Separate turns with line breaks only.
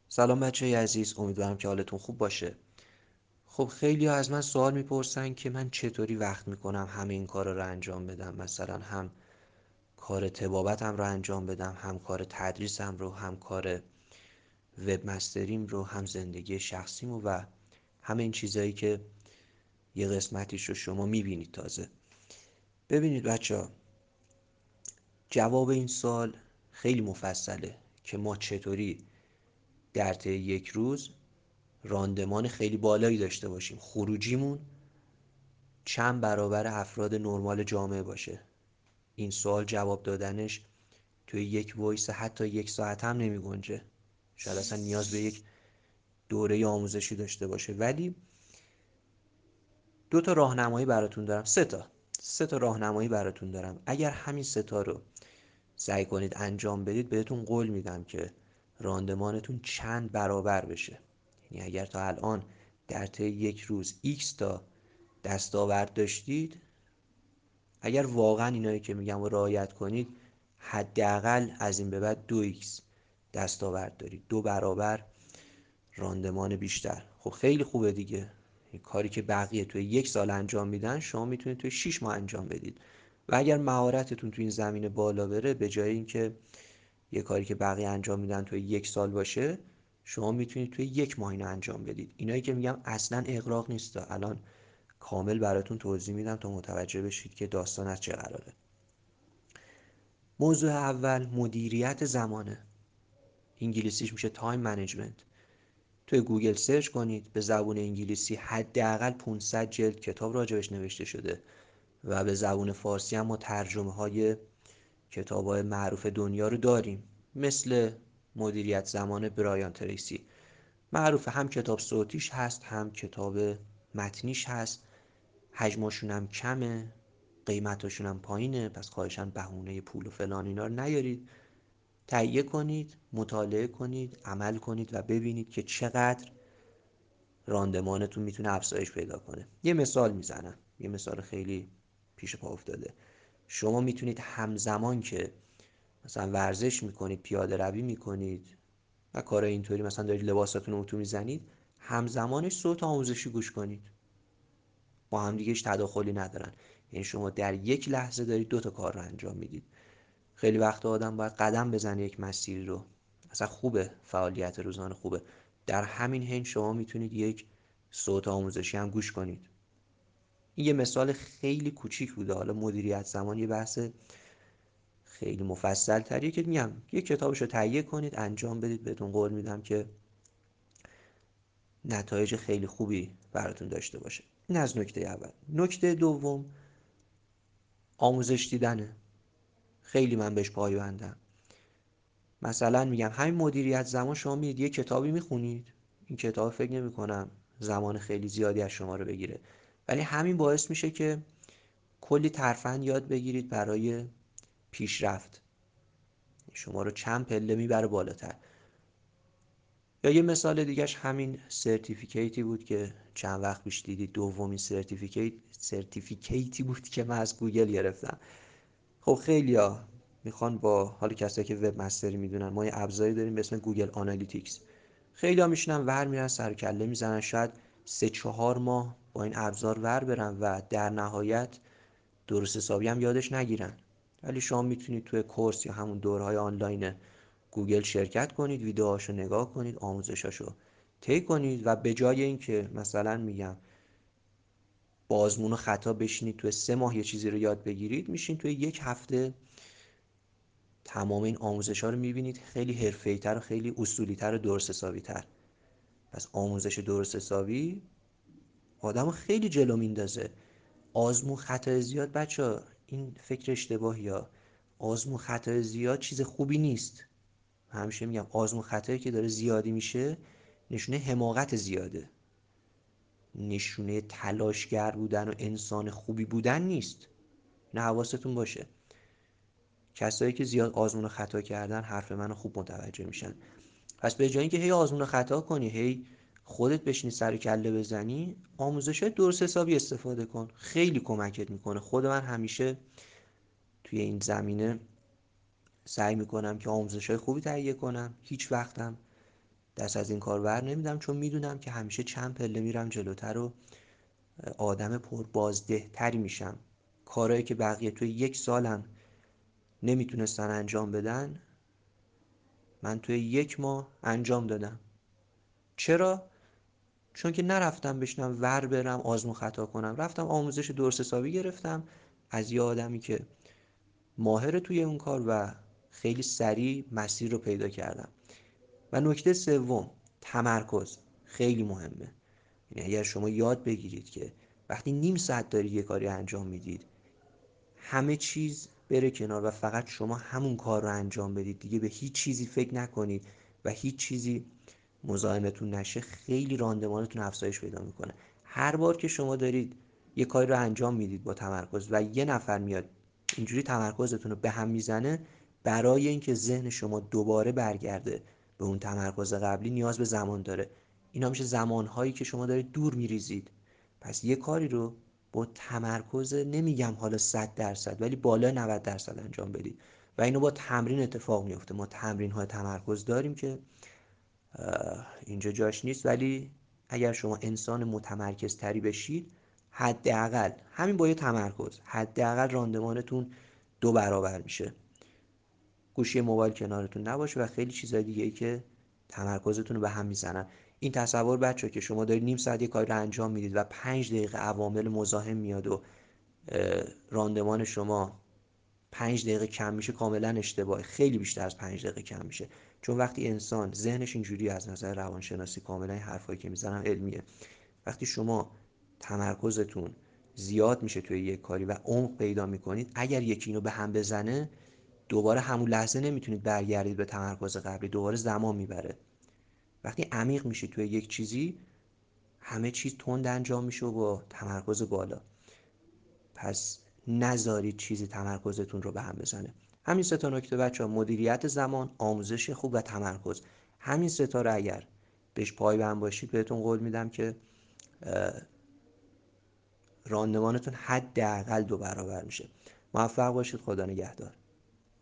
سلام بچه عزیز، امیدوارم که حالتون خوب باشه. خب خیلی ها از من سوال میپرسن که من چطوری وقت میکنم همه این کارا رو انجام بدم، مثلا هم کار طبابتم رو انجام بدم، هم کار تدریسم رو، هم کار وب مستریم رو، هم زندگی شخصیمو و همه این چیزایی که یه قسمتیش رو شما میبینید. تازه ببینید بچه ها، جواب این سوال خیلی مفصله که ما چطوری در طی یک روز راندمان خیلی بالایی داشته باشیم، خروجیمون چند برابر افراد نرمال جامعه باشه. این سوال جواب دادنش توی یک وایس حتی یک ساعت هم نمی گنجه. شاید اصلا نیاز به یک دوره آموزشی داشته باشه. ولی دو تا راهنمایی براتون دارم، سه تا راهنمایی براتون دارم. اگر همین سه تا رو سعی کنید انجام بدید، بهتون قول میدم که راندمانتون چند برابر بشه. یعنی اگر تا الان در طی یک روز X تا دستاورد داشتید، اگر واقعا اینایی که میگم رو رعایت کنید، حداقل از این به بعد 2x دستاورد دارید، 2 برابر راندمان بیشتر. خب خیلی خوبه دیگه. این کاری که بقیه توی یک سال انجام میدن، شما میتونید توی 6 ماه انجام بدید. و اگر مهارتتون توی این زمینه بالا بره، به جای اینکه یه کاری که بقیه انجام میدن توی یک سال باشه، شما میتونید توی یک ماه اینو انجام بدید. اینایی که میگم اصلا اغراق نیست. الان کامل براتون توضیح میدم تا متوجه بشید که داستان از چه قراره. موضوع اول مدیریت زمانه. انگلیسیش میشه تایم منیجمنت. توی گوگل سرچ کنید، به زبون انگلیسی حداقل 500 جلد کتاب راجبش نوشته شده و به زبون فارسی هم ما ترجمه های کتاب های معروف دنیا رو داریم، مثل مدیریت زمان برایان تریسی. معروفه، هم کتاب صوتیش هست هم کتاب متنیش هست. حجمشون هم کمه، قیمتشون هم پایینه، پس خواهشاً بهونه پول و فلان اینا رو نیارید. تهیه کنید، مطالعه کنید، عمل کنید و ببینید که چقدر راندمانتون میتونه افزایش پیدا کنه. یه مثال میزنم، یه مثال خیلی پیش پا افتاده. شما میتونید همزمان که مثلا ورزش میکنید، پیاده روی میکنید و کارهای اینطوری، مثلا دارید لباساتون رو اتو میزنید، همزمانش صوت آموزشی گوش کنید. با هم دیگهش تداخلی ندارن. یعنی شما در یک لحظه دارید 2 تا کار رو انجام میدید. خیلی وقت آدم باید قدم بزنه یک مسیری رو، اصلا خوبه، فعالیت روزانه خوبه، در همین حین شما میتونید یک صوت آموزشی هم گوش کنید. این یه مثال خیلی کوچیک بوده. حالا مدیریت زمان یه بحث خیلی مفصل تریه که میگم یک کتابشو تهیه کنید، انجام بدید، بهتون قول میدم که نتایج خیلی خوبی براتون داشته باشه. این از نکته اول. نکته دوم، آموزش دیدنه. خیلی من بهش پایبندم. مثلا میگم همین مدیریت زمان، شما میید یه کتابی میخونید، این کتاب فکر نمی کنم زمان خیلی زیادی از شما رو بگیره، ولی همین باعث میشه که کلی ترفند یاد بگیرید برای پیشرفت. شما رو چند پله میبره بالاتر. یا یه مثال دیگهش همین سرتیفیکیتی بود که چند وقت پیش دیدید، دومین سرتیفیکیتی بود که من از گوگل گرفتم. خب خیلیا میخوان با، حالا کسایی که وب مستری میدونن، ما یه ابزاری داریم به اسم گوگل آنالیتیکس. خیلیا میشنن ور میرن سر کله میزنن، شاید 3-4 ماه با این ابزار ور برن و در نهایت درست حسابی هم یادش نگیرن. ولی شما میتونید توی کورس یا همون دورهای آنلاین گوگل شرکت کنید، ویدیوهاشو نگاه کنید، آموزشاشو طی کنید و به جای اینکه مثلا میگم با آزمون و خطا بشینید توی 3 ماه یه چیزی رو یاد بگیرید، میشین توی یک هفته تمام این آموزش ها رو میبینید خیلی حرفه‌ای تر و خیلی اصولی تر و درست حسابی تر. پس آموزش درست حسابی آدم رو خیلی جلو میندازه. آزمون خطای زیاد، بچه این فکر اشتباهی ها. آزمون خطای زیاد چیز خوبی نیست. همیشه میگم آزمون خطایی که داره زیادی میشه، نشونه حماقت زیاده، نشونه تلاشگر بودن و انسان خوبی بودن نیست. نه، حواستون باشه. کسایی که زیاد آزمون خطا کردن حرف منو خوب متوجه میشن. پس به جای اینکه هی آزمون خطا کنی، هی خودت بشینی سر کله بزنی، آموزشات درست حسابی استفاده کن، خیلی کمکت میکنه. خود من همیشه توی این زمینه سعی میکنم که آموزشای خوبی تهیه کنم. هیچ وقتم دست از این کار ور نمیدم، چون میدونم که همیشه چند پله میرم جلوتر و آدم پر بازده تری میشم. کارهایی که بقیه توی 1 سالم نمیتونستن انجام بدن، من توی 1 ماه انجام دادم. چرا؟ چون که نرفتم بشنم ور برم آزمون خطا کنم، رفتم آموزش درست حسابی گرفتم از یه آدمی که ماهر توی اون کار و خیلی سریع مسیر رو پیدا کردم. و نکته سوم، تمرکز خیلی مهمه. یعنی اگر شما یاد بگیرید که وقتی نیم ساعت دارید یه کاری انجام میدید، همه چیز بره کنار و فقط شما همون کار رو انجام بدید، دیگه به هیچ چیزی فکر نکنید و هیچ چیزی مزاحمتون نشه، خیلی راندمانتون افزایش پیدا میکنه. هر بار که شما دارید یه کاری رو انجام میدید با تمرکز و یه نفر میاد اینجوری تمرکزتون رو به هم میزنه، برای اینکه ذهن شما دوباره برگرده به اون تمرکز قبلی نیاز به زمان داره. اینا میشه زمانهایی که شما دارید دور میریزید. پس یه کاری رو با تمرکز، نمیگم حالا 100%، ولی بالای 90% انجام بدید و اینو با تمرین اتفاق میفته. ما تمرین های تمرکز داریم که اینجا جاش نیست، ولی اگر شما انسان متمرکز تری بشید، حداقل همین با یه تمرکز حداقل راندمانتون 2 برابر میشه. گوشی موبایل کنارتون نباشه و خیلی چیزای دیگه ای که تمرکزتون رو به هم میزنن. این تصور بچه که شما دارید نیم ساعت یه کاری رو انجام میدید و 5 دقیقه عوامل مزاحم میاد و راندمان شما 5 دقیقه کم میشه، کاملا اشتباهه. خیلی بیشتر از 5 دقیقه کم میشه. چون وقتی انسان ذهنش اینجوری، از نظر روانشناسی کاملا این حرفایی که میزنم علمیه، وقتی شما تمرکزتون زیاد میشه توی یک کاری و عمق پیدا میکنید، اگر یکی اینو به هم بزنه، دوباره همون لحظه نمیتونید برگردید به تمرکز قبلی، دوباره زمان میبره. وقتی عمیق میشید توی یک چیزی، همه چیز تند انجام میشه و با تمرکز بالا. پس نذارید چیزی تمرکزتون رو به هم بزنه. همین 3 نکته بچه ها، مدیریت زمان، آموزش خوب و تمرکز، همین 3 رو اگر بهش پایبند باشید، بهتون قول میدم که راندمانتون حداقل 2 برابر میشه. موفق باشید. خدا نگهدار.